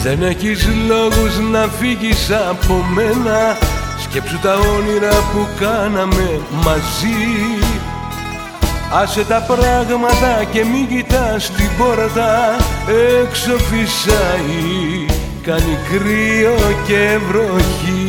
Δεν έχεις λόγους να φύγεις από μένα. Σκέψου τα όνειρα που κάναμε μαζί. Άσε τα πράγματα και μην κοιτάς την πόρτα. Έξω φυσάει, κάνει κρύο και βροχή.